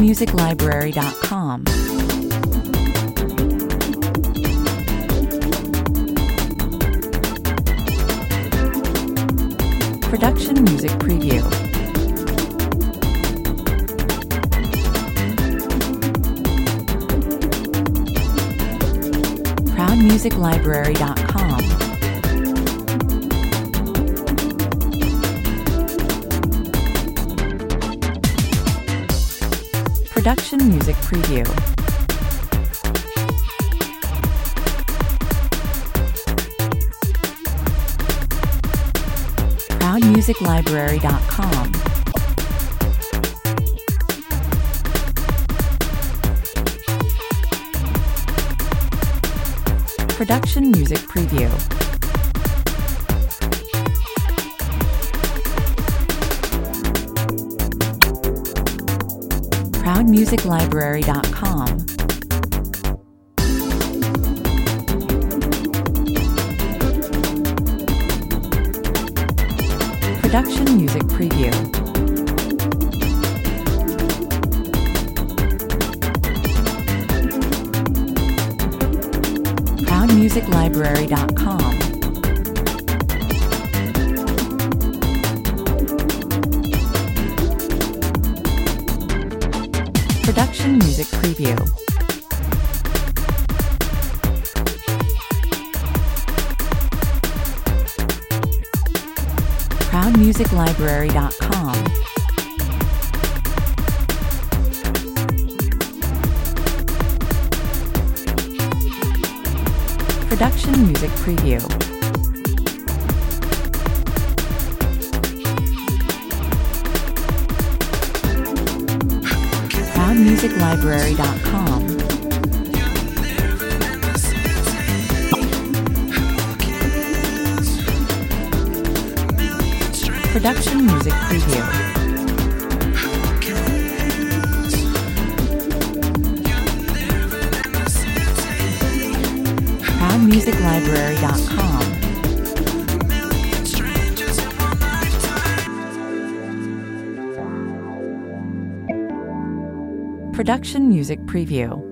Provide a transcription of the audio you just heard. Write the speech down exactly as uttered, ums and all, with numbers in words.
music library dot com. Production Music Preview. proud music library dot com. Production Music Preview. proud music library dot com. Production Music Preview. proud music library dot com. Production Music Preview. proud music library dot com. Production Music Preview. proud music library dot com. Production Music Preview. proud music library dot com. Production Music Preview. proud music library dot com. Production Music Preview.